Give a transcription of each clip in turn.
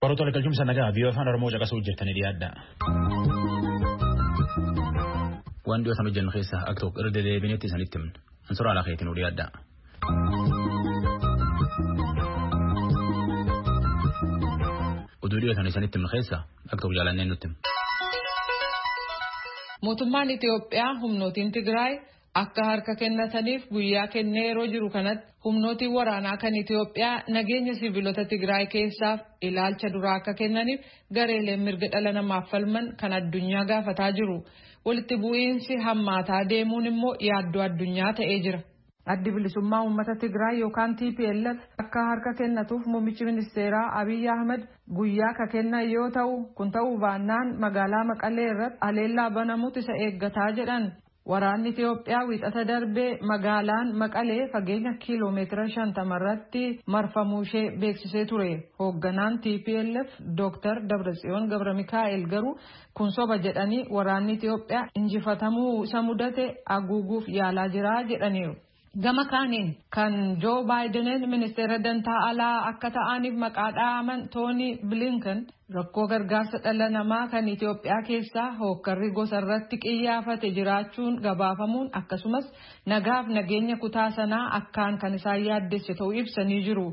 Barattoota galchuun nagaa biyya afaan Oromoo caqasuu hojjetanii dhiyaadha. Waan dhiyoo sana hojjennu keessaa akka tokko irra deebineetti isinitti himna. Ansuraa alaa keetiin dhiyaadha. Oduu dhiyoo sana isinitti himnu keessaa akka tokko jaalanneen nutti hima. Mootummaan Itoophiyaa humnootiin Tigraay akka harka kennataniif guyyaa kennee yeroo jiru kanatti humnootiin waraanaa kan Itoophiyaa nageenya siviilota Tigraay keessaaf ilaalcha duraa akka kennaniif gareeleen mirga dhala namaaf falman kan addunyaa gaafataa jiru. Walitti bu'iinsi hammaataa deemuun immoo yaaddoo addunyaa ta'ee jira. Addi bilisummaa uummata Tigraay yookaan TPLF akka harka kennatuuf muummichi ministeeraa Abiy Ahmed guyyaa ka kennan yoo ta'u kun ta'uu baannaan magaalaa Maqalee irratti aleellaa banamutu isa eeggataa jedhan. Waraanni Itoophiyaa wiixata darbee magaalaan Maqalee fageenya kiiloomeetira 50 irratti marfamuu ishee beeksisee ture. Hoogganaan TPLF Dr. Dabratsiyoon Gabramikaa'el garuu kun soba jedhanii waraanni Itoophiyaa injifatamuu isa mudate haguuguuf yaalaa jira jedhaniiru. Gama kaaniin kan Joo Baayideniin ministeera dantaa alaa akka ta'aniif maqaa dha'aman Tooni Bilinkan rakkoo gargaarsa dhala namaa kan Itoophiyaa keessaa hookkarri gosa irratti qiyyaafate jiraachuun gabaafamuun akkasumas nagaaf nageenya kutaa sanaa akkaan kan isaan yaaddesse ta'uu ibsanii jiru.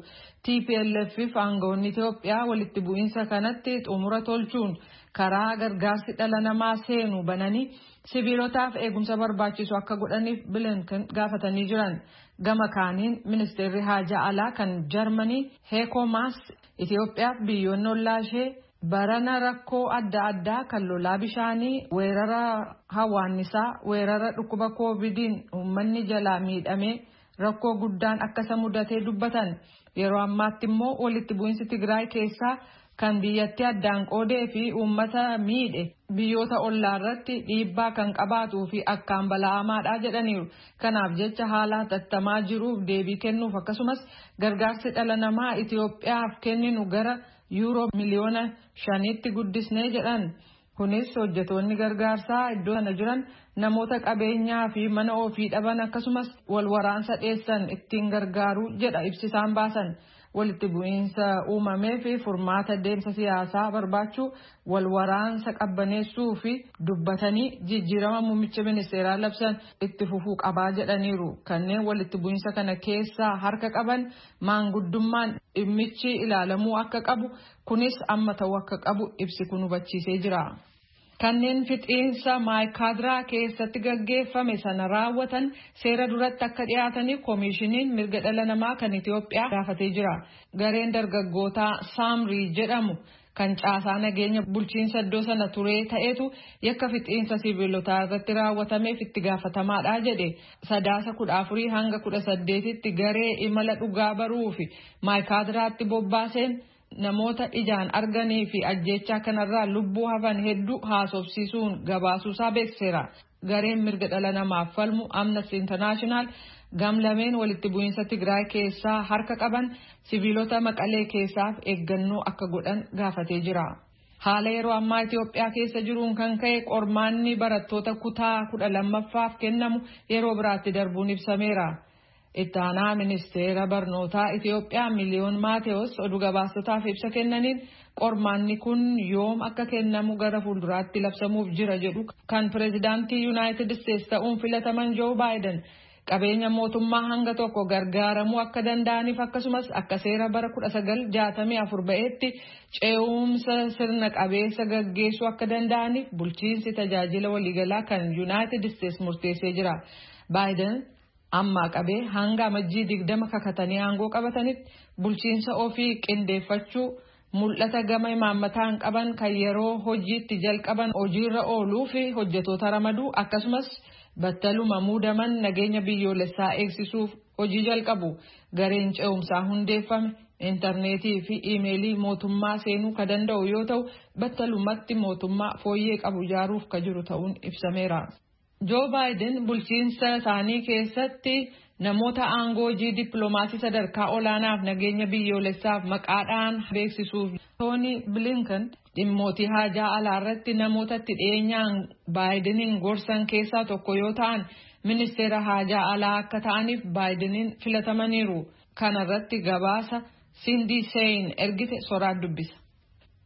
TPLF fi aangawoonni Itoophiyaa walitti bu'iinsa kanatti xumura tolchuun karaa gargaarsi dhala namaa seenu bananii sibiilotaaf eegumsa barbaachisu akka godhaniif Bilinkan gaafatanii jiran. Gama kaaniin ministeerri haajaa alaa kan Jarmanii Heeko Maas Itoophiyaaf biyyoonni ollaa ishee barana rakkoo adda addaa kan lolaa bishaanii, weerara hawaannisaa, weerara dhukkuba koovidiin uummanni jalaa miidhamee rakkoo guddaan akka isa mudatee dubbatan. Yeroo ammaatti immoo walitti bu'iinsi Tigraay keessaa kan biyyatti addaan qoodee fi uummata miidhe biyyoota ollaa irratti dhiibbaa kan qabaatuu fi akkaan bala'amaadha jedhaniiru. Kanaaf jecha haala hatattamaa jiruuf deebii kennuuf akkasumas gargaarsi dhala namaa Itoophiyaaf kenninu gara yuuroo miliyoona 5tti guddisnee jedhan. Kunis hojjetoonni gargaarsaa iddoo sana jiran namoota qabeenyaa fi mana ofii dhaban akkasumas wal waraansa dheessan ittiin gargaaru jedha ibsisaan baasan. Walitti bu'iinsa uumamee fi furmaata deemsa siyaasaa barbaachuu wal waraansa qabbaneessuu fi dubbatanii jijjiirama muummicha ministeeraa labsan itti fufuu qabaa jedhaniiru. Kanneen walitti bu'iinsa kana keessaa harka qaban maanguddummaan dhimmichi ilaalamuu akka qabu kunis amma ta'uu akka qabu ibsi kun hubachiisee jira. Kanneen fixiinsa Maayikaadiraa keessatti gaggeeffame sana raawwatan seera duratti akka dhiyaataniif koomishiniin mirga dhala namaa kan Itoophiyaa gaafatee jira. Gareen dargaggootaa Saamrii jedhamu kan caasaa nageenya bulchiinsa iddoo sana turee ta'etu yakka fixiinsa sibiilotaa irratti raawwatameef itti gaafatamaadha jedhe. Sadaasa 14 hanga 18tti garee imala dhugaa baruu fi Maayikaadiraatti bobbaaseen namoota ijaan arganii fi ajjechaa kanarraa lubbuu hafan hedduu haasofsiisuun gabaasuusaa beekseera. Gareen mirga dhala namaaf falmu Amnesty International gamlameen walitti bu'iinsa Tigraay keessaa harka qaban sibiilota Maqalee keessaaf eeggannoo akka godhan gaafatee jira. Haala yeroo ammaa Itoophiyaa keessa jiruun kan ka'e qormaanni barattoota kutaa 12ffaaf kennamu yeroo biraatti darbuun ibsameera. Itti aanaa ministeera barnootaa Itoophiyaa Miliyoon Maateewos oduu gabaastotaaf ibsa kennaniin qormaanni kun yoom akka kennamu gara fuulduraatti labsamuuf jira jedhu kan pireezidaantii Yuunaayitid Isteetsi ta'uun filataman Joo Baayiden qabeenya mootummaa hanga tokko gargaaramuu akka danda'aniif akkasumas akka seera bara 1964 ba'eetti ce'umsa sirna qabeessa gaggeessuu akka danda'aniif bulchiinsi tajaajila waliigalaa kan Yuunaayitid Isteetsi murteessee jira. Baayiden amma qabee hanga amajjii 20 kakatanii aangoo qabatanitti bulchiinsa ofii qindeeffachuu mul'ata gama imaammataan qaban kan yeroo hojiitti jalqaban hojiirra ooluu fi hojjetoota ramaduu akkasumas battaluma muudaman nageenya biyyoolessaa eegsisuuf hojii jalqabu. Gareen ce'umsaa hundeeffame intarneetii fi iimeelii mootummaa seenuu ka danda'u yoo ta'u battalumatti mootummaa fooyyee qabu ijaaruuf ka jiru ta'uun ibsameera. Joo Baayiden bulchiinsa isaanii keessatti namoota aangoo hojii dippiloomaasii sadarkaa olaanaaf nageenya biyyoolessaaf maqaadhaan beeksisuuf Tooni Bilinkan dhimmootii haajaa alaa irratti namoota itti dhiyeenyaan Baayideniin gorsan keessaa tokko yoo ta'an ministeera haajaa alaa akka ta'aniif Baayideniin filatamaniiru. Kana irratti gabaasa Cindy Sain ergite Soraa dubbisa.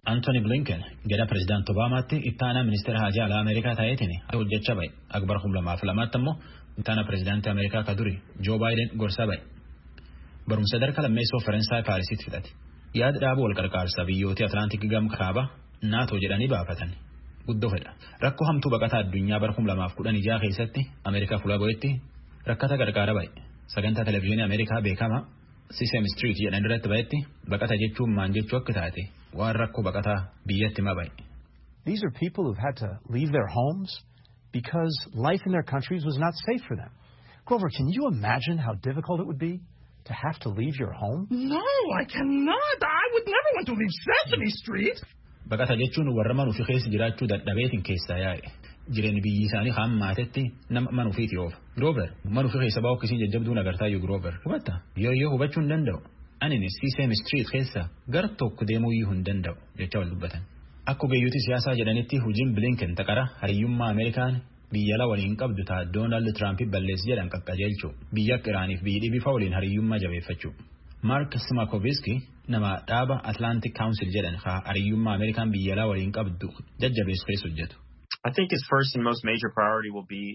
Anthony Blinken gada President Obamaatti ittaana ministeera hajaa alaa Ameerikaa ta'eetiin hojjechaa bahe. Akbar 2002 ammoo ittaana President Ameerikaa ka duri Joe Biden gorsaa bahe. Barumsa sadarkaa lammeessoo Faransaay Paarisitti fidate. Yaada dhaabuu wal qarqaarsa biyyoota Atlaantik gam kaaba NATO jedhanii baafatan. Guddoo fedha. Rakkoo hamtuu baqataa addunyaa bara 2016 keessatti Ameerikaa fuula go'etti rakkata gargaara bahe. Sagantaa televezyiinii Ameerikaa beekama Sesame Street jedhan irratti bahetti baqata jechuun maan jechuu akka taate waan rakkoo baqataa biyyatti hima bahe. These are people who've had to leave their homes because life in their countries was not safe for them. Grover, can you imagine how difficult it would be to have to leave your home? No, I cannot. I would never want to leave Sesame Street. Baqata jechuun warra manuufi keessa jiraachuu dadhabeetiin keessaa yaa'e. Jireenya biyyi isaanii hammaatetti nama manuufiiti oofa. Grover manuufi keessa baa'u akkasiin jajjabduun agartaayyuu Grover. Hubatta yoo hubachuu hin danda'u. Ani Sesame Street keessa gara tokko deemuu hin danda'u jecha wal dubbatan. Akka ogeeyyooti siyaasaa jedhanitti hojiin Blinken taqara hariyyummaa Ameerikaan biyya ala waliin qabdu ta'a Doonaald Tiraamp balleessi jedhan qaqqajeelchuu biyya akka Iraaniif biyyi dhibifa waliin hariyyummaa jabeeffachuu. Mark Smakoviski nama dhaaba Atlantic Council jedhan hariyyummaa Ameerikaan biyya ala waliin qabdu jajjabeessu keessa hojjetu. I think his first and most major priority will be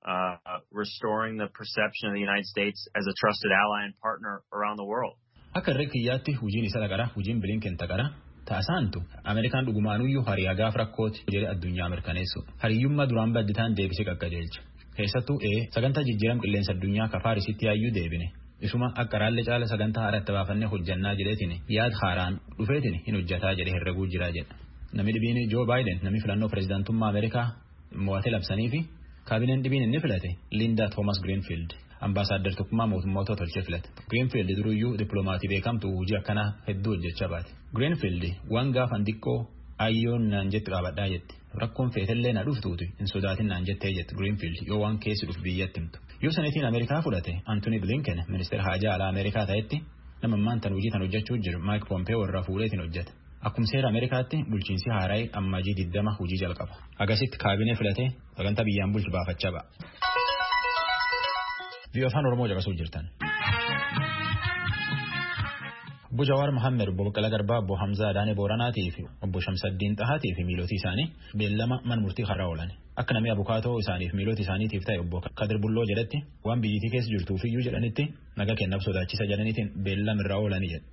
restoring the perception of the United States as a trusted ally and partner around the world. Akka irree kiyyaatti hojiin isa taqara hojiin Blinken taqara taasaantu Ameerikaan dhugumaanuyyuu hariyaa gaaf rakkooti jedhe addunyaa mirkaneessu. Hariyyummaa duraan badditaan deebisee qaqqajeelcha. Keessattuu sagantaa jijjiiram qilleensa addunyaa ka Paarisitti yaayyuu deebine. Isuma akka raallee caala sagantaa haaratti baafannee hojjannaa jedheetiin yaad haaraan dhufeetiin hin hojjataa jedhe herreguu jiraa jedha. Namni dhibiin Joe Biden namni filannoo pirezidaantummaa Ameerikaa mo'atee labsanii fi kaabineen dhibiin inni filate Linda Thomas Greenfield ambaasaadder tokkummaa mootummoota tolchee filate. Greenfield duruyyuu dippiloomatii beekamtu hojii akkanaa hedduu hojjechaa baate. Greenfield waan gaafan xiqqoo ayyoon naan jetti qaabadhaa jetti. Rakkoon feetellee na dhuftuuti hin sodaatin naan jettee jetti Greenfield yoo waan keessi dhufu biyyatti himtu. Yoo sanitiin Ameerikaa fudhate Anthony Blinken ministeera hajaa alaa Ameerikaa ta'etti nama maantan hojii tan hojjechuu jiru Mike Pompeo warra fuudheetiin hojjeta. Akkuma seera Ameerikaatti bulchiinsi haaraa'ee ammajii 20 hojii jalqaba. Agasitti kaabinee filatee sagantaa biyyaan bulchu baafachaa ba'a. Biyya afaan Oromoo caqasuu jirtan. Obbo Jawaar Mohammed, Obbo Baqqalaa Garbaa, Obbo Hamzaa Adaanee Booranaatii fi Obbo Shamsaddiin Xahaatii fi miilootii isaanii beellama mana murtii har'a oolan. Akka namni abukaatoo isaaniif miilootii isaaniitiif ta'e Obbo Kadir Bulloo jedhetti waan biyyittii keessa jirtuufiyyuu jedhanitti naga kennaaf sodaachisa jedhaniitiin beellama irraa oolanii jedhe.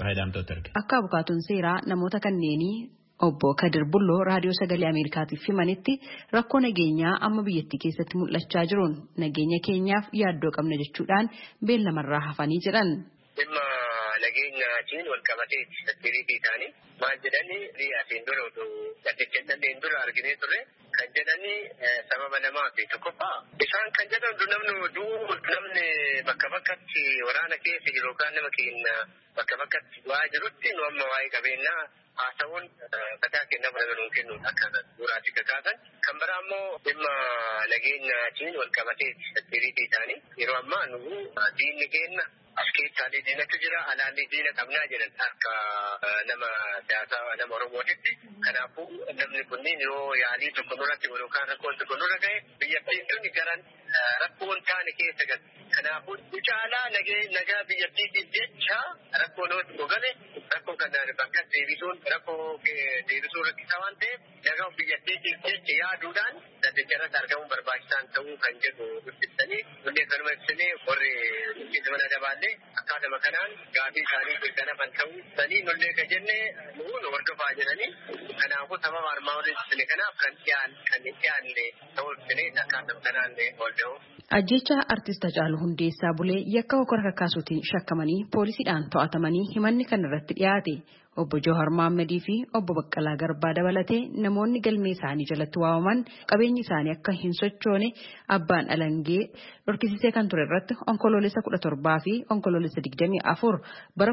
Akka abukaatoon seeraa namoota kanneenii Obbo Kadir Bulloo raadiyoo sagalee Ameerikaatiif himanitti rakkoo nageenyaa amma biyyattii keessatti mul'achaa jiruun nageenya keenyaaf yaaddoo qabna jechuudhaan beellamarraa hafanii jedhan. Dhimma nageenyaatiin wal qabatee seekuriitii isaanii maal jedhanii riyaatiin dura otoo gaddeettanneen dura arginee turre kan jedhanii sababa lamaa fi tokkoffaa isaan kan jedhan namni bakka bakkatti waraana keessa jiru yookaan nama keenya bakka bakkatti waa jirutti nu amma waa'ee qabeenyaa haasawuun kataa kennamu dabaluun kennuun akka duraatii kakaasan kan biraa immoo dhimma nageenyaatiin wal qabatee seekuriitii isaanii yeroo ammaa nu diinni keenya as keessaalee diinatu jira alaallee diina qabnaa jedhan akka nama siyaasaa nama Oromootitti. Kanaafuu namni kunniin yoo yaalii tokko nurratti yookaan rakkoon tokko nurra ga'e biyyattiin tuni garan rakkoon taane keessa galte. Kanaafuu caalaa nagaa biyyattiitiif jecha rakkoo nama tokko gale rakkoo kanaan bakka deebisuun rakkoo deebisuu rakkisaa waan ta'eef nagaa biyyattiitiif jecha yaaduudhaan daddacharatti argamuun barbaachisaan ta'uu kan jedhu dubbistanii hundee kanuma ibsinee warri dubbisa mana dabaallee akkaatuma kanaan gaafii isaanii beekanafan ta'uu sanii nullee ka jenne nuun hordofaa jedhanii kanaafuu sababa armaa olii ibsine kanaaf kan dhiyaanne ta'uu ibsinee akkaatuma kanaan hordofuu. Ajjecha artist Hacaaluu Hundeessaa Bulee yakka hokora kakkaasuutiin shakkamanii poolisiidhaan to'atamanii himanni kan irratti dhiyaate Obbo Jawaar Mohammadii fi Obbo Baqqalaa Garbaa dabalatee namoonni galmee isaanii jalatti waamaman qabeenyi isaanii akka hin sochoone abbaan alangee dhorkisisee kan ture irratti onkoloolessa 17 fi onkoloolessa 24 bara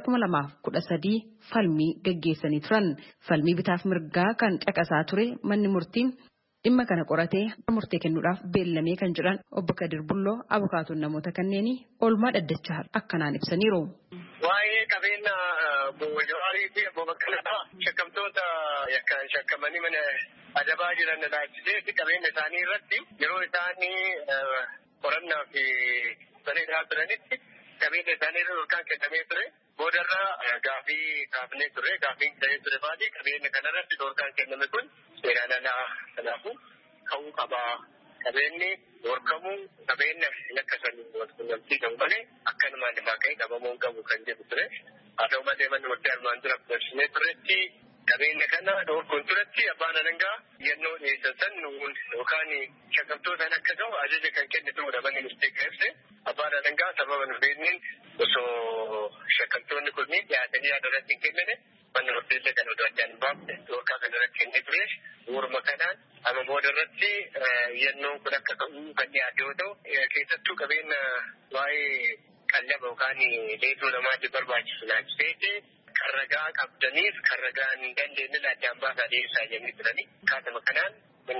2013 falmii gaggeessanii turan. Falmii bitaaf mirgaa kan caqasaa ture manni murtii dhimma kana qoratee murtee kennuudhaaf beellamee kan jiran Obbo Kadir Bulloo abukaatoon namoota kanneenii oolmaa dhaddachaa akkanaan ibsaniiru. Waa'ee qabeenya Obbo Jawaarii fi Obbo Baqqalaa shakkamtoota yakkaan shakkamanii mana adabaa jiran ilaalchisee qabeenya isaanii irratti yeroo isaanii qorannaa fi saneedaa turanitti qabeenya isaanii irra yookaan kennamee ture. boodarraa gaafii kaafnee ture gaafiin ta'ee ture baadii qabeenya kanarratti dhorkaan kenname kun seeraan alaa kanaafuu ka'uu qabaa. Qabeenyi dhorkamuu qabeenya lakkasanii walqunnamtii ta'u malee akkanumaan lafaa ka'ee qabamuu qabu kan jedhu ture. Haa ta'u malee manni murtii armaan dura dabarsinee turetti qabeenya kana dhorkuun turetti abbaan alangaa yennoo dhiyeessan san yookaan shakkamtootaan akka ta'u ajaja kan kennituudha manni murtii keessee abbaan alangaa sababa nu beekniin osoo shakkamtoonni kun dhiyaatanii yaada hin kennine manni murtiillee kan oduu addaan baafne dhorkaa kanarratti kennee ture. Warma kanaan amma booda irratti yennoon kun akka ta'u kan dhiyaate yoo ta'u keessattuu qabeenya waa'ee qallaba yookaan leetuu namaatti barbaachisu laachisee kan ragaa qabdaniif kan ragaa hin dandeenye addaan baasaa dhiyeessaa jennee turani. Kaatama kanaan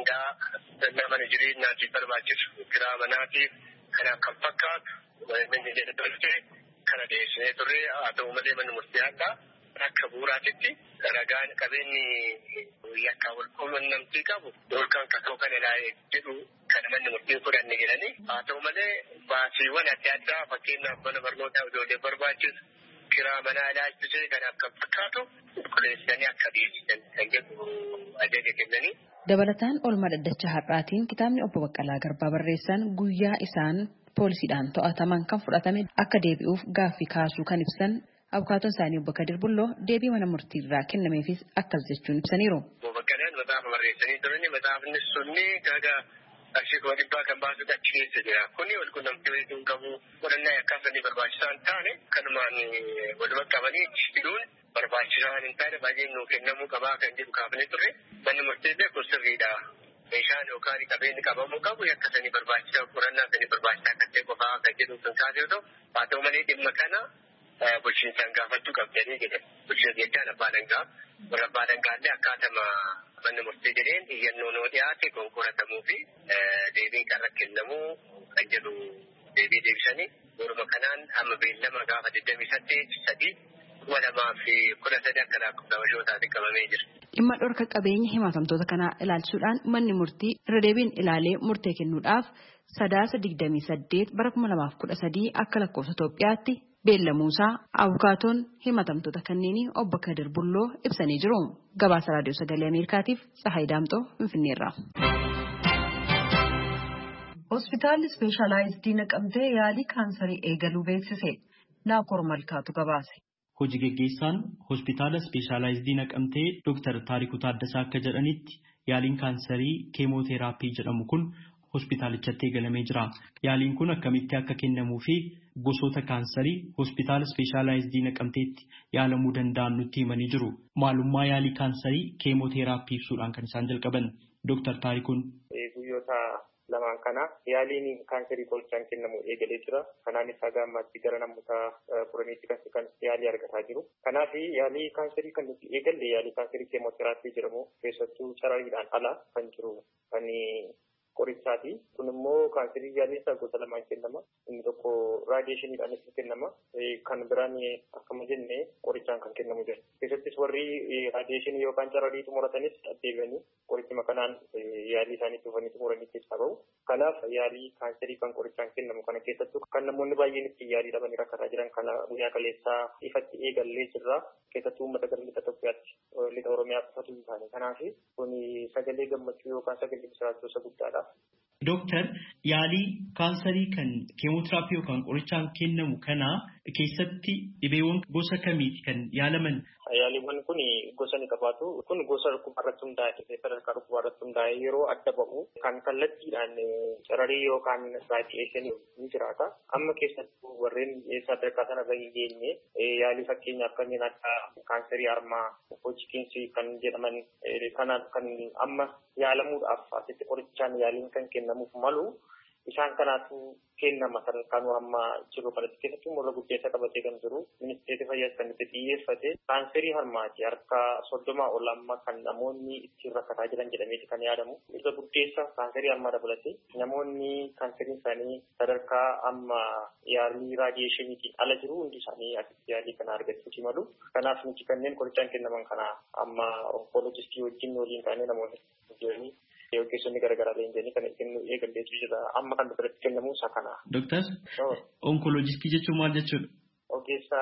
hundaa mana jireenyaatiif barbaachisu kiraa manaatiif kanaaf kan fakkaatu manni jedhe tolchee kana dhiyeessinee turre. Haa ta'u malee manni murtii addaa akka bu'uuraatitti ragaan qabeenyi yakkaa wal quunnamtii qabu dhorkaan kakoo kan ilaalee jedhu kan manni murtii fudhanne jedhanii. Haa ta'u malee baasiiwwan adda addaa fakkeenyaaf mana barnootaa ijoollee barbaachisu kiraa manaa ilaalchisee kanaaf kan fakkaatu qulqulleessanii akka dhiyeessisan kan jedhu ajaja kennanii. Dabalataan oolmaa dhaddacha har'aatiin kitaabni obbo Baqqalaa Garbaa barreessan guyyaa isaan poolisiidhaan to'ataman kan fudhatame akka deebi'uuf gaaffii kaasuu kan ibsan abukaatoon isaanii obbo Kadir Bulloo deebii mana murtii irraa kennameefis akkas jechuun ibsaniiru. Obbo Baqqalaan maxaafa barreessanii turani maxaafni sunni kaga arshiikoo dhibbaa kan baasutu achi keessa jira. Kuni walqunnamtii walitti hin qabu qorannaa yakkaasanii barbaachisaa hin taane kanumaan waluma qabanii hidhuun barbaachisaa hin taane baay'een nuu kennamuu qabaa kan jedhu kaafnee turre manni murtii beeku sirriidha. Meeshaan yookaan qabeenyi qabamuu qabu yakkasanii barbaachisaa qorannaa sanii barbaachisaa akka ta'e qofaa kan jedhu kan kaasee yoo ta'u haa ta'u malee dhimma kana bulchiinsaan gaafachuu qabdanii jedhan. Bulchiinsa jechaan abbaa dangaa warra abbaa dangaallee akkaatama manni murtii jedheen iyyannoo noo dhiyaate konkolaatamuu fi deebiin kan rakkinnamuu kan jedhu deebii deebisanii waruma kanaan amma beellama gaafa 28/3/2013 akka lakkoofsa Habashootaatti qabamee jira. Dhimma dhorka qabeenya himatamtoota kanaa ilaalchuudhaan manni murtii irra deebiin ilaalee murtee kennuudhaaf 3/28/2013 akka lakkoofsa Itoophiyaatti beellamuusaa abukaatoon himatamtoota kanneenii obbo Kadir Bulloo ibsanii jiru. Gabaasa Raadiyoo Sagalee Ameerikaatiif Tsahaay Daamxoo Finfinneerraa. Hospitaalli Ispeeshaalaayizidii Naqamtee yaalii kaansarii eegaluu beeksise. Naakoor Malkaatu gabaase. Hojii gaggeessaan hospitaala Ispeeshaalaayizidii Naqamtee Dr. Taarikuu Taaddasaa akka jedhanitti yaaliin kaansarii keemooteraappii jedhamu kun hospitaalichatti eegalamee jira. Yaaliin kun akkamitti akka kennamuu fi gosoota kaansarii hospitaala Ispeeshaalaayizidii Naqamteetti yaalamuu danda'an nutti himanii jiru. Maalummaa yaalii kaansarii keemooteraappii ibsuudhaan kan isaan jalqaban Dr. Taarikuun. Guyyoota lamaan kana yaaliin kaansarii qolchaan kennamu eegalee jira. Kanaanis haga ammaatti gara namoota 10 kan yaalii argataa jiru. Kanaaf yaalii kaansarii kan nuti eegalle yaalii kaansarii keemooteraappii jedhamu keessattuu carariidhaan ala kan jiru kan qorichaati. Kun immoo kaansarii yaalii isaa gosa lamaan kennama. Inni tokko raadiyeeshiniidhaan itti kennama. Kan biraan akkuma jenne qorichaan kan kennamu jira. Keessattis warri raadiyeeshinii yookaan cararii xumuratanis deebi'anii qorichuma kanaan yaalii isaanii dhufanii xumuranii keessaa bahu. Kanaaf yaalii kaansarii kan qorichaan kennamu kana keessattuu kan namoonni baay'een itti yaalii dhabanii rakkataa jiran kana guyyaa kaleessaa ifatti eegallee jirra. Keessattuu uummata gara lixa Itoophiyaatti lixa Oromiyaa qofatu hin taane. Kanaaf kun sagalee gammachuu yookaan sagalee misiraachuu isa guddaadha. Dooktar yaalii kaansarii kan keemooteraappii yookaan qorichaan kennamu kana keessatti dhibeewwan gosa kamiiti kan yaalaman? Yaaliiwwan kun gosa ni qabaatu. Kun gosa dhukkubaarratti hundaa'e sadarkaa dhukkubaarratti hundaa'e yeroo adda ba'u kan kallattiidhaan cararii yookaan raadiyeeshinii ni jiraata. Amma keessattuu warreen sadarkaa sanarra hin geenye yaalii fakkeenyaaf kanneen akka kaansarii harmaa, hojikiinsi kan jedhaman kanaan kan amma yaalamuudhaaf asitti qorichaan yaaliin kan kennamuuf malu isaan kanaatu kennama sadarkaan amma jiru kanatti keessattuu morra guddeessa qabatee kan jiru ministeerri fayyaa kan itti xiyyeeffate kaansarii harmaati harka 30 ol amma kan namoonni ittiin rakkataa jiran jedhameeti kan yaadamu. Isa guddeessa kaansarii harmaa dabalatee namoonni kaansariin isaanii sadarkaa amma yaalii raadiyeeshiniitiin ala jiru hundi isaanii asitti yaalii kana argachuuti malu. Kanaaf nuti kanneen qorichaan kennaman kana amma onkoloojistii wajjin waliin taanee namoonni jiranii ogeessonni garaagaraa leenjanii kan kennu eegalleetu jira. Amma kan biratti kennamu isa kana. Dooktar, onkoloojistii jechuun maal jechuudha? Ogeessa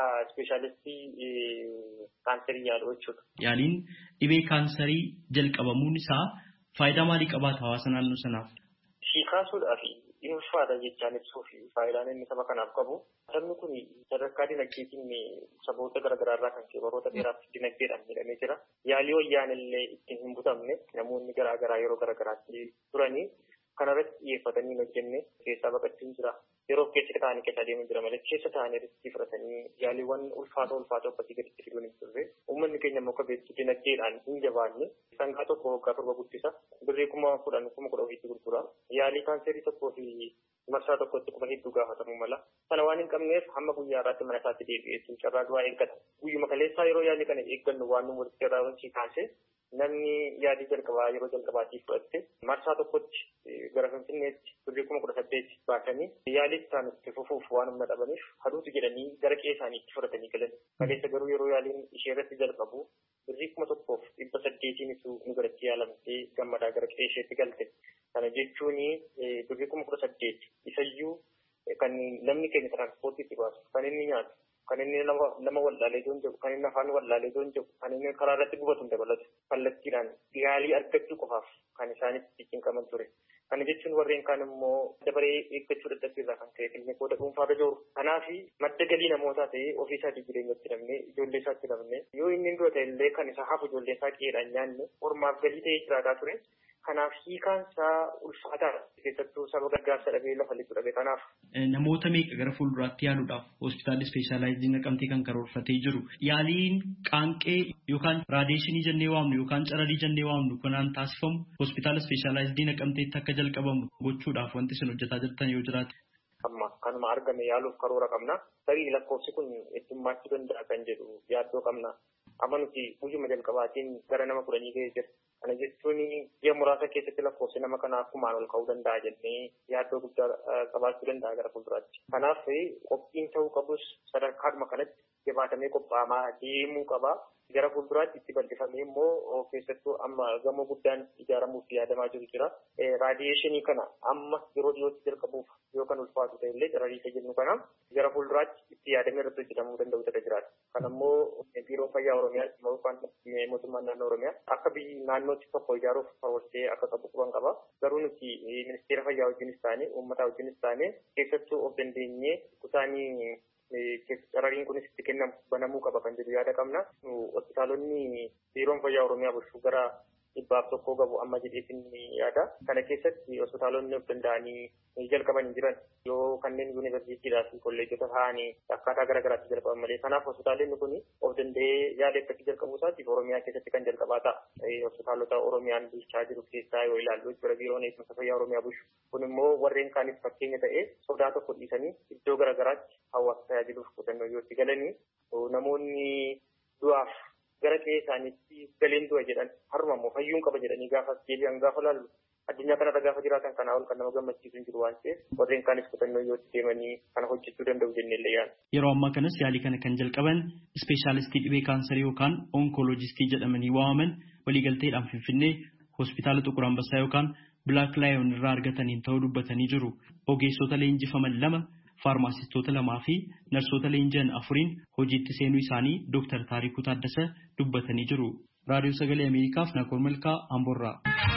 ispeeshaalistii kaanserii yaaluu jechuudha. Yaaliin dhibee kaanserii jalqabamuun isaa faayidaa maalii qabaata hawaasa naannoo sanaaf? Ishii kaasuudhaaf inni ulfaata jechaan ibsuu fi faayidaan inni saba kanaaf qabu. Sabni kun sadarkaa dinagdeetiin saboota garaagaraa irraa kan ka'e baroota dheeraaf dinagdeedhaan miidhamee jira. Yaalii wayyaan illee ittiin hin butamne namoonni garaagaraa yeroo garaagaraatti turanii kanarratti xiyyeeffatanii hin hojjenne keessaa baqachuun jira. Yeroo keessa ta'anii keessa adeemaa jira malee keessa ta'anii riskii fudhatanii yaaliiwwan ulfaatoo akkasii gaditti fiduun hin turre. Uummanni keenya immoo akka beektu dinagdeedhaan hin jabaanne sangaa tokko waggaa torba guddisa. Birrii 10,000 10,000 gurgura. Yaalii kaanserii tokkoo fi marsaa tokkotti kuma hedduu gaafatamuu mala. Kana waan hin qabneef hamma guyyaa irraatti mana isaatti deebi'ee carraa du'aa eeggata. Guyyuma kaleessaa yeroo yaalii kana eeggannu waan nu walitti irraa wanti kaase namni yaalii jalqabaa yeroo jalqabaatiif fudhatte marsaa tokkotti gara Finfinneetti birrii 18,000 baasanii yaalii isaan itti fufuuf waan humna dhabaniif haduutu jedhanii gara qe'ee isaaniitti fudhatanii galan. Kaleessa garuu yeroo yaaliin ishee irratti jalqabu birrii 1,800 nu biratti yaalamtee gammadaa gara qe'ee isheetti galte. Kana jechuun birrii 18,000 isayyuu kan namni keenya tiranspoortiitti baasu kan inni nyaatu kan inni nama wallaalee joon jedhu kan inni afaan wallaalee joon jedhu kan inni karaa irratti gubatu dabalatu kallattiidhaan yaalii argachuu qofaaf kan isaanitti cinqaman ture. Kana jechuun warreen kaan immoo dabaree eeggachuu dadhabbiirraa kan ka'e filmee qooda dhuunfaarra jiru. Kanaaf madda galii namootaa ta'ee ofii isaatii jireenyatti namne ijoollee isaatti namne yoo inni dura ta'e illee kan isa hafu ijoollee isaa qe'eedhaan nyaanne ormaaf galii ta'ee jiraataa ture. Kanaaf hiikaan isaa ulfaataadha. Keessattuu saba gargaarsa dhabee lafa liquu dhabe kanaaf. Namoota meeqa gara fuulduraatti yaaluudhaaf hospitaalli ispeeshaalaayizii naqamtee kan karoorfatee jiru. Yaaliin qaanqee yookaan raadiyeeshinii jennee waamnu yookaan caradii jennee waamnu kanaan taasifamu hospitaala ispeeshaalaayizii naqamteetti akka jalqabamu gochuudhaaf wanti isin hojjetaa jirtan yoo jiraate. Amma kanuma argame yaaluuf karoora qabna. Tarii lakkoofsi kun heddummaachuu danda'a kan jedhu yaaddoo qabna. Amma nuti guyyuma jalqabaatiin gara nama 10 ga'ee jira. Kana jechuun ji'a muraasa keessatti lakkoofsi nama kanaa akkumaan ol ka'uu danda'a jennee yaaddoo guddaa qabaachuu danda'a gara fuulduraatti. Kanaaf qophiin ta'uu qabus sadarkaadhuma kanatti jabaatamee qophaa'amaa deemuu qaba. Gara fuulduraatti itti bal'ifamee immoo keessattuu amma gamoo guddaan ijaaramuuf yaadamaa jiru jira. Raadiyeeshinii kana amma yeroo dhiyootti jalqabuuf yoo kan ulfaatu ta'e illee carrariisa jennu kana gara fuulduraatti itti yaadamee irratti hojjetamuu danda'u ta'e jiraata. Kana immoo biiroon fayyaa Oromiyaa yookaan mootummaan naannoo Oromiyaa akka biyyi naannootti tokko ijaaruuf karoorfatee akka qabu quban qaba. Garuu nuti ministeera fayyaa wajjinis taane uummataa wajjinis taane keessattuu of dandeenyee kutaanii carrariin kunis itti kennamu banamuu qaba kan jedhu yaada qabna. Hospitaalonni biiroon fayyaa Oromiyaa bulchuu gara 100 qabu amma jedheetiin yaada. Kana keessatti hospitaalonni of danda'anii jalqabanii jiran yoo kanneen yuunivarsiitiidhaa fi kolleejota ta'anii akkaataa garaagaraatti jalqaban malee. Kanaaf hospitaalonni kun of danda'ee yaada akkatti jalqabuu isaatiif Oromiyaa keessatti kan jalqabaa ta'a. Hospitaalota Oromiyaan bulchaa jiru keessaa yoo ilaallu bira biiroon eegumsa fayyaa Oromiyaa bulchu. Kun immoo warreen kaaniif fakkeenya ta'ee sodaa tokko dhiisanii iddoo garaagaraatti hawaasa tajaajiluuf qotannoo yoo itti galanii namoonni du'aaf gara qe'ee isaaniitti galeen du'a jedhan haruma immoo fayyuun qaba jedhanii gaafa deebi'an gaafa laallu addunyaa kanarra gaafa jiraatan kanaa ol kan nama gammachiisu hin jiru waan ta'eef warreen kaanis qotannoo yoo itti deemanii kana hojjechuu danda'u jennee yaadna. Yeroo ammaa kanas yaalii kana kan jalqaban ispeeshaalistii dhibee kaansarii yookaan onkoloojistii jedhamanii waamaman waliigalteedhaan Finfinnee hospitaala Xuqur Ambassaa yookaan Black Lion irraa argataniin ta'uu dubbatanii jiru. Ogeessota leenjifaman 2 faarmaasistoota 2 fi narsoota leenji'an 4 hojiitti seenuu isaanii Dr. Taarikuu Taaddasa dubbatanii jiru. Raadiyoo Sagalee Ameerikaaf Nakoor Malkaa Amboorraa.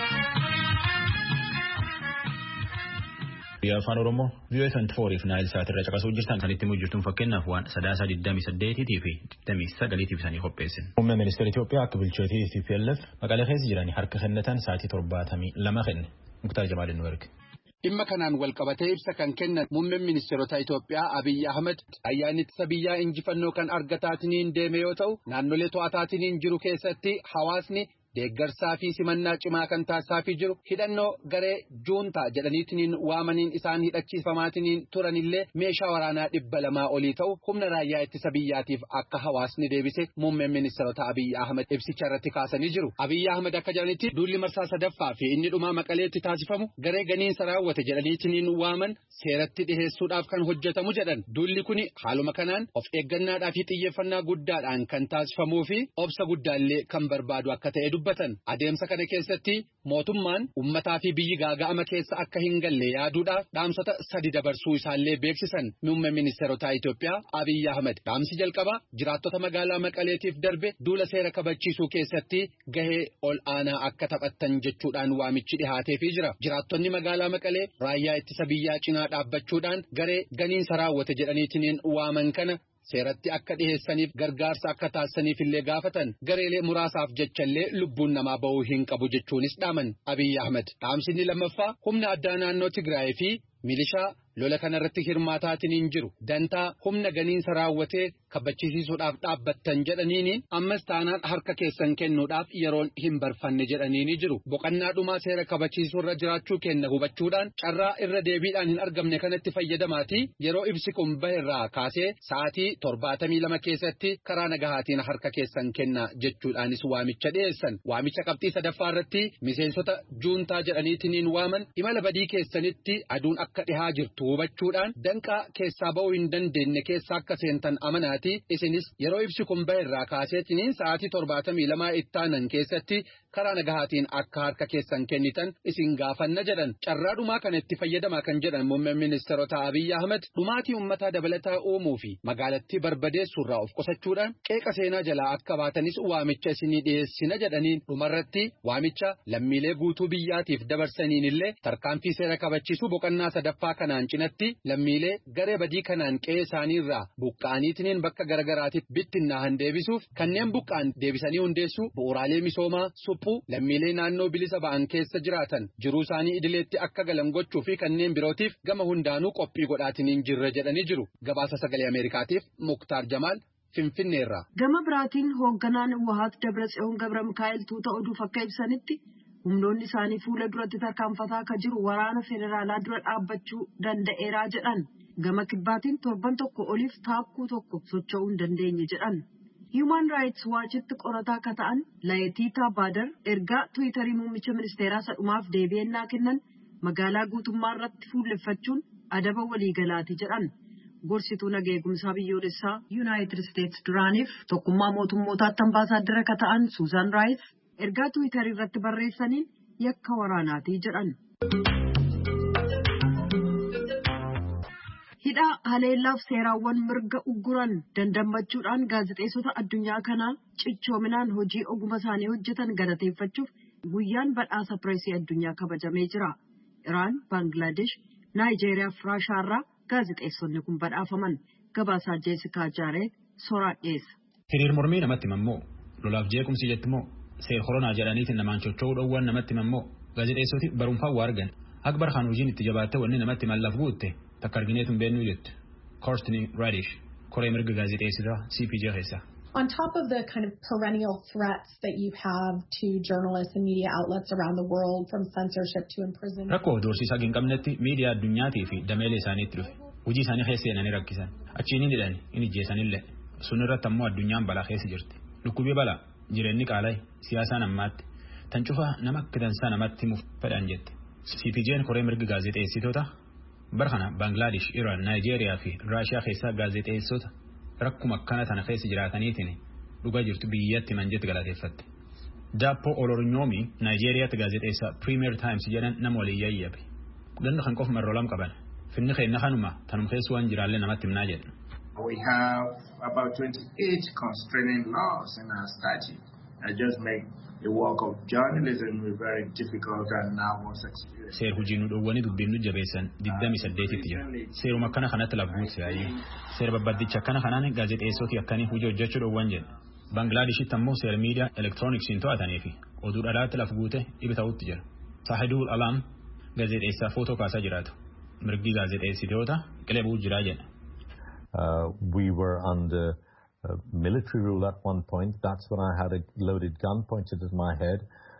Afaan Oromoo VOA 24 fi Naayil Saat irra caqasuu jirtan kan itti mujjirtuun fakkeenyaaf waan 28 fi 29 isaanii qopheessin. Muummee ministeera Itoophiyaa akka bulchootii TPLF Maqalee keessa jiran harka kennatan sa'aatii 72 kenne. Muktaar Jamaal nu erge. Dhimma kanaan wal qabatee ibsa kan kennan muummeen ministeerota Itoophiyaa Abiyyi Ahmed ayyaanicha biyyaa injifannoo kan argataatiniin deeme yoo ta'u naannolee to'ataatiniin jiru keessatti hawaasni deeggarsaa fi simannaa cimaa kan taasisaa jiru hidhannoo garee juuntaa jedhaniitiniin waamaniin isaan hidhachiifamaatiniin turanillee meeshaa waraanaa 200 olii ta'u humna raayyaa ittisa biyyaatiif akka hawaasni deebise muummeen ministeerota Abiyyi Ahmed ibsicha irratti kaasanii jiru. Abiyyi Ahmed akka jedhanitti duulli marsaa sadaffaa fi inni dhumaa Maqaleetti taasifamu garee ganiinsa raawwate jedhaniitiniin waaman seeratti dhiheessuudhaaf kan hojjetamu jedhan. Duulli kun haaluma kanaan of eeggannaadhaa fi xiyyeeffannaa guddaadhaan kan taasifamuu fi obsa guddaallee kan barbaadu akka ta'e dubbatan adeemsa kana keessatti mootummaan ummataa fi biyyi gaaga'ama keessa akka hin galle yaaduudhaaf dhaamsota 3 dabarsuu isaallee beeksisan muummeen ministeerotaa Itoophiyaa Abiyyi Ahmed. Dhaamsi jalqabaa jiraattota magaalaa Maqaleetiif darbe duula seera kabachiisuu keessatti gahee ol aanaa akka taphattan jechuudhaan waamichi dhihaateefii jira. Jiraattonni magaalaa Maqalee raayyaa ittisa biyyaa cinaa dhaabbachuudhaan garee ganiinsa raawwate jedhaniitiin waaman kana seeratti akka dhiheessaniif gargaarsa akka taasisaniif illee gaafatan gareelee muraasaaf jechallee lubbuun namaa ba'uu hin qabu jechuunis dhaaman Abiyyi Ahmed. Dhaamsinni lammaffaa humna addaa naannoo Tigraay fi milishaa lola kanarratti hirmaataatiin jiru dantaa humna ganiinsa raawwatee kabachiisuudhaaf dhaabbattan jedhaniin ammas taanaan harka keessan kennuudhaaf yeroon hin barfanne jedhanii jiru. Boqonnaa dhumaa seera kabachiisuurra jiraachuu kenna hubachuudhaan carraa irra deebiidhaan hin argamne kanatti fayyadamaatii yeroo ibsi kun baherraa kaasee sa'aatii 72 keessatti karaa nagahaatiin harka keessan kenna jechuudhaanis waamicha dhiyeessan. Waamicha qabxii sadaffaa irratti miseensota juuntaa jedhaniitiin waaman imala badii keessanitti aduun akka dhihaa jirtu hubachuudhaan danqaa keessaa ba'uu hin dandeenye keessa akka seentan amanaati. Isinis yeroo ibsi kun baherraa kaaseetiin sa'aatii 72 ittaanan keessatti karaa nagahaatiin akka harka keessan kennitan isin gaafanna jedhan. Carraa dhumaa kana itti fayyadamaa kan jedhan muummeen ministeerota Abiyyi Ahmed dhumaatii uummataa dabalataa uumuu fi magaalattii barbadeessuurraa of qusachuudhaan qeeqa seenaa jalaa akka baatanis waamicha isinii dhiyeessina jedhaniin dhumarratti waamicha lammiilee guutuu biyyaatiif dabarsaniin illee tarkaanfii seera kabachiisuu boqonnaa sadaffaa kanaan cinatti lammiilee garee badii kanaan qe'ee isaaniirraa buqqa'aniitiin bakka garagaraatiif bittinnaahan deebisuuf kanneen buqqa'an deebisanii hundeessuu bu'uuraalee misoomaa suphuu lammiilee naannoo bilisa ba'an keessa jiraatan jiruu isaanii idileetti akka galan gochuu fi kanneen birootiif gama hundaanuu qophii godhaatiin jirra jedhanii jiru. Gabaasa sagalee Ameerikaatiif Muktaar Jamaal Finfinneerraa. Gama biraatiin hoogganaan Wahaat Dabratsiyoon Gabra Mikaa'el tuuta oduuf akka ibsanitti humnoonni isaanii fuula duratti tarkaanfataa akka jiru waraana federaalaa dura dhaabbachuu danda'eeraa jedhan. Gama kibbaatiin torban tokko oliif taakkuu tokko socho'uu hin dandeenye jedhan. Human Rights Watchitti qorataa akka ta'an Laayitiitaa Baadar ergaa Tiwiitarii muummicha ministeeraa sadhumaaf deebi'annaa kennan magaalaa guutummaa irratti fuulleffachuun adaba waliigalaati jedhan. Gorsituu nagaa eegumsaa biyyoolessaa Yuunaayitid Isteetsi duraaniif tokkummaa mootummootaatti ambaasaaddara akka ta'an Suuzan Raayis ergaa Tiwiitarii irratti barreessaniin yakka waraanaati jedhan. Hidhaa haleellaaf seeraawwan mirga ugguran dandammachuudhaan gaazexeessota addunyaa kanaa cichoominaan hojii ogummaa isaanii hojjetan galateeffachuuf guyyaan badhaasa pireesii addunyaa kabajamee jira. Iraan, Baangilaadesh, Naayijeeriyaa fi Raashiyaarraa gaazexeessonni kun badhaafaman. Gabaasaa Jeesikaa Jaaree Soraa dhiyeessa. Hiriir mormii namatti himammoo lolaaf jeequmsi jettimoo seer koronaa jedhaniitiin namaan chocho'uu dhowwan namatti himammoo gaazexeessoti barumfaa waa argan akbar khan hojiin itti jabaatte wanni namatti mallaaf guutte takka argineetuun beennuu jette. Korstin Radish koree mirga gaazexeessitaa CPJ keessa. On top of the kind of perennial threats that you have to journalists and media outlets around the world from censorship to imprisonment. Rakkoo doorsiisaa hin qabnetti miidiyaa addunyaatii fi dameelee isaaniitti dhufe hojii isaanii keessa seenanii rakkisan achiin hidhan hin ijjeessanillee sun irratti ammoo addunyaan balaa keessa jirti. Dhukkubii balaa jireenyi qaala'e siyaasaan ammaatti tan cufa nama akka dansaa namatti himuuf fedhan jette. CPJ'n koree mirga gaazexeessitoota barhana Bangladesh, Iran, Nigeria fi Russia keessa gaazexeessota rakkuma akkana tana keessa jiraataniitiin dhugaa jirtu biyyatti manjetti galateeffatte. Daappo Olorunyomi Nigeriyaatti gaazexeessa Premier Times jedhan nama walii yayyabe. Ganna kan qofa marroo lam qaban. Finni keenna kanuma tanum keessa waan jiraallee namatti himnaa jedhu. We have about 28 constraining laws in our statute that just make the work of journalism very difficult and nervous experience. Seer hojii nu dhowwanii dubbiin nu jabeessan 28tti jira. Seeruma akkana kanatti lafguutti yaa'ee. Seer babbaddicha akkana kanaan gaazexeessoti akkanii hojii hojjechuu dhowwan jedha. Banglaadeshitti ammoo seer miidiyaa elektirooniksiin to'atanii fi oduu dhalaatti lafguute dhibi ta'utti jira. Sahidul Alam gaazexeessaa footoo kaasaa jiraatu. Mirgi gaazexeessitoota qilebuu jiraa jedha. We were under military rule at one point. That's when I had a loaded gun pointed at my head.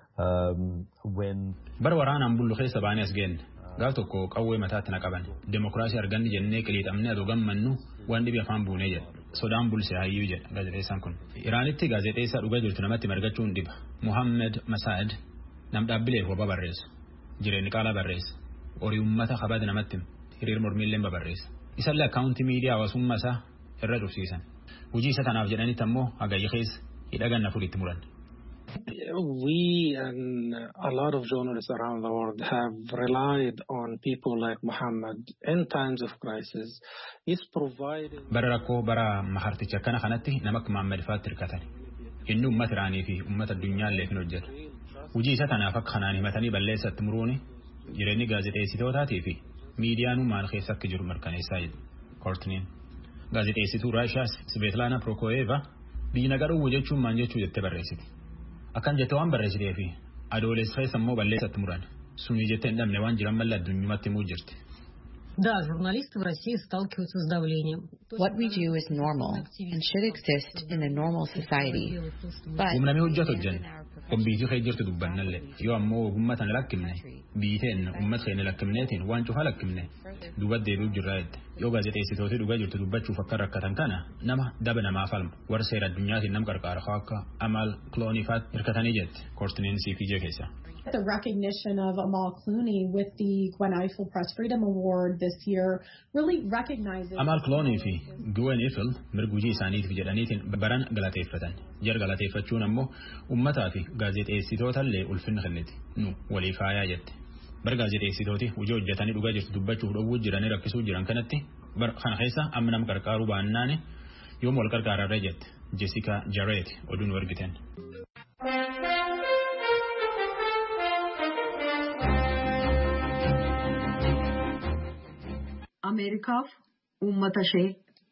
Bara waraanaan bullu keessa baanee as geenne gaaf tokko qawwee mataatti na qaban demokiraasii arganni jennee qiliixamnee adoo gammannu waan dhibi afaan buunee jedha sodaan bulse hayyuu jedha gaazexeessaan kun. Iraanitti gaazexeessaa dhugaa jirtu namatti margachuun dhiba. Muhammed Masaad nam dhaabbileef waba barreessa jireenyi qaalaa barreessa horii uummata kabada namatti hiriir mormiillee babarreessa. Isallee akkaawuntii miidiyaa hawaasummaa isaa irra cufsiisan. Hojii isa tanaaf jedhanitti ammoo hagayya keessa hidha ganna furiitti muran. We and a lot of journalists around the world have relied on people like Muhammad in times of crisis. He's provided. Barakoo bara maharticha kana kanatti namak Muhammad Fatir katani. Innu ummat Iraanii fi ummat addunyaa illee kan hojjetu. Hojii isa kanaaf akka kanaan himatanii balleessatti muruuni jireenyi gaazexeessitootaatii fi miidiyaanuu maal keessa akka jiru mirkaneessaa jedhu. Koortiniin gaazexeessituu Raashiyaa Svetlana Prokoyeva biyyi nagaruu jechuun maal jechuu jettee barreessiti. Akkan jettee waan barreessitee fi adoolessa keessa immoo balleessatti muran suni jettee hin dhabne waan jiran malee addunyumatti himuu jirti. Да, журналисты в России сталкиваются с давлением. What we do is normal and should exist in a normal society. But umnami hojjetu jen kombiitii kee jirtu dubbannalle yoo ammoo ummatan lakkimne biiteen ummat keenya lakkimneetiin waan cufa lakkimne dubat deebi'u jirra jedhe yoo gaazexeessitooti dhugaa jirtu dubbachuuf akka rakkatan kana nama daba namaa falmu warra seera addunyaatiin nam qarqaara akka Amal Clooneyfaat hirkatanii jette koortiniin CPJ keessa. The recognition of Amal Clooney with the Gwen Ifill Press Freedom Award this year really recognizes Amal Clooney fi Gwen Ifill mirgujii isaaniitiif jedhaniitiin baran galateeffatan. Jar galateeffachuun ammoo ummataa fi gaazexeessitootallee ulfinna kenniti. Nu walii faayaa jette. Bar gaazexeessitooti hojii hojjetanii dhugaa jirtu dubbachuuf dhowwuu jiranii rakkisuu jiran kanatti kana keessa amma nam qarqaaruu baannaani yoom wal qarqaararra jette. Jessica Jarrett oduun wargiten. Ameerikaaf uummata ishee.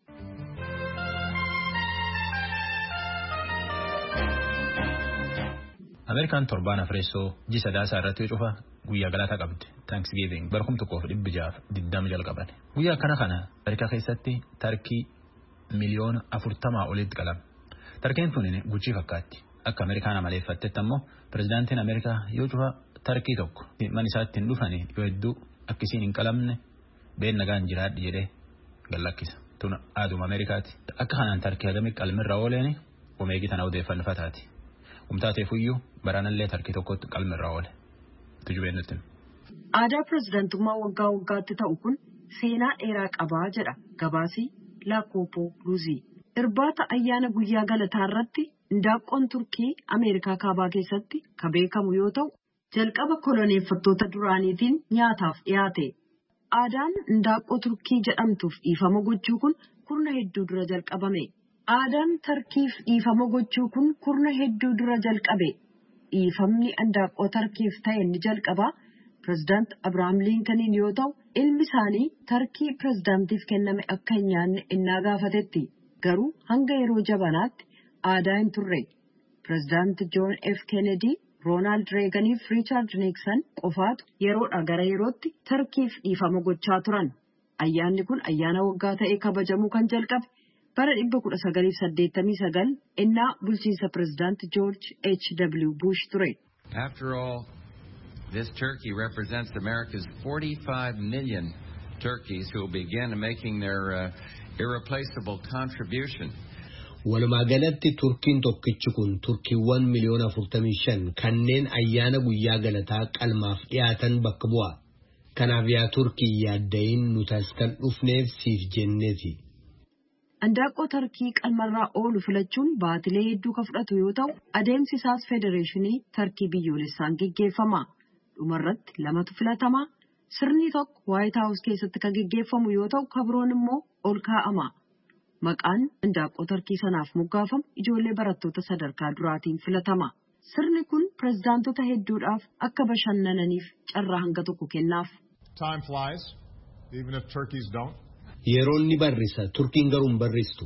Ameerikaan torbaan afreessoo Sadaasaa irratti cufa guyyaa galata qabdi. Thanksgiving bara 1620 jalqaban. Guyyaa kana Ameerikaa keessatti tarkii miliyoona 40 olitti qalama. Tarkiin kun guchii fakkaatti. Akka Ameerikaan amaleeffattetti ammoo pirezidaantiin Ameerikaa yoo cufa tarkii tokko man isaatti hin dhufanii yoo hedduu akkisiin hin qalamne been nagaan jiraadhi jedhee gallakkisa. Tun aaduma Ameerikaati. Akka kanaan tarkii hagamii qalmirra ooleeni omeegii tana odeeffannifataati. Umtaateefuyyuu baraanallee tarkii tokkotti qalmirra oole. Tujubeen nutti. Aadaa pirezidaantummaa waggaa waggaatti ta'u kun seenaa dheeraa qabaa jedha gabaasii Laakooppoo Luuzii. Irbaata ayyaana guyyaa galataa irratti indaaqqoon Turkii Ameerikaa kaabaa keessatti kan beekamu yoo ta'u jalqaba koloneeffattoota duraaniitiin nyaataaf dhiyaate. Aadaan indaaqqoo Turkii jedhamtuuf dhiifama gochuu kun kurna hedduu dura jalqabame. Aadaan Tarkiif dhiifama gochuu kun kurna hedduu dura jalqabe. Dhiifamni indaaqqoo Tarkiif ta'e ni jalqaba. Pirezidaant Abrahaam Liinkaniin yoo ta'u ilmi isaanii Tarkii pirezidaantiif kenname akka hin nyaanne innaa gaafatetti. Garuu hanga yeroo jabanaatti aadaa hin turre. Pirezidaant Joon F. Kennedy, Roonaald Reegan fi Riichaard Niiksan qofaatu yeroodhaa gara yerootti Tarkiif dhiifama gochaa turan. Ayyaanni kun ayyaana waggaa ta'ee kabajamuu kan jalqabe bara 1989 innaa bulchiinsa pirezidaant George H.W. Bush ture. After all, this turkey represents America's 45 million turkeys who will begin making their irreplaceable contribution. Walumaa galatti turkiin tokkichi kun turkiiwwan miliyoona 45 kanneen ayyaana guyyaa galataa qalmaaf dhiyaatan bakka bu'a. Kanaaf yaa turkii yaaddayin nutas kan dhufneef siif jenneeti. Indaaqqoo tarkii qalmarraa oolu filachuun baatilee hedduu kan fudhatu yoo ta'u adeemsi isaas federeeshinii tarkii biyyoolessaan geggeeffama. Dhumarratti lamatu filatama. Sirni tokko White House keessatti kan geggeeffamu yoo ta'u kabroon immoo ol kaa'ama. Maqaan indaaqqoo tarkii sanaaf moggaafamu ijoollee barattoota sadarkaa duraatiin filatama. Sirni kun pirezidaantota hedduudhaaf akka bashannananiif carraa hanga tokko kennaaf. Time flies, even if turkeys don't. Yeroon ni barrisa, turkiin garuu hin barristu.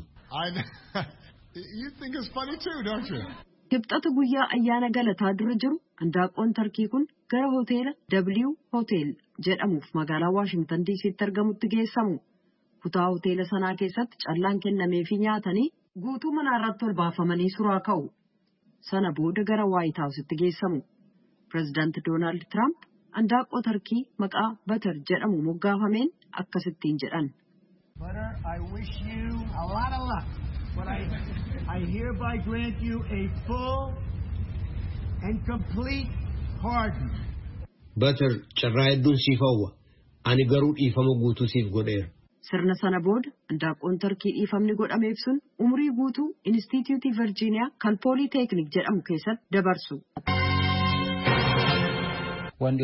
You think it's funny too, don't you? Kibxata guyyaa ayyaana galataa dura jiru indaaqqoon tarkii kun gara hoteela W Hotel jedhamuuf magaalaa Washington DC'tti argamutti geessamu. Kutaa hoteela sanaa keessatti callaan kennameefii nyaatanii guutuu manaa irratti ol baafamanii suraa ka'u. Sana booda gara White House'tti geessamu. Pirezidaant Doonaald Tiraamp indaaqqoo tarkii maqaa Batar jedhamu moggaafameen akkasittiin jedhan. Butter, I wish you a lot of luck. But I hereby grant you a full and complete pardon. Batar carraa hedduun siif hawwa. Ani garuu dhiifama guutuu siif godheera. Sirna sana booda handaaqoon Tarkii dhiifamni godhameef sun umurii guutuu Inistituutii Virgiiniyaa kan Pooliiteeknik jedhamu keessatti dabarsu.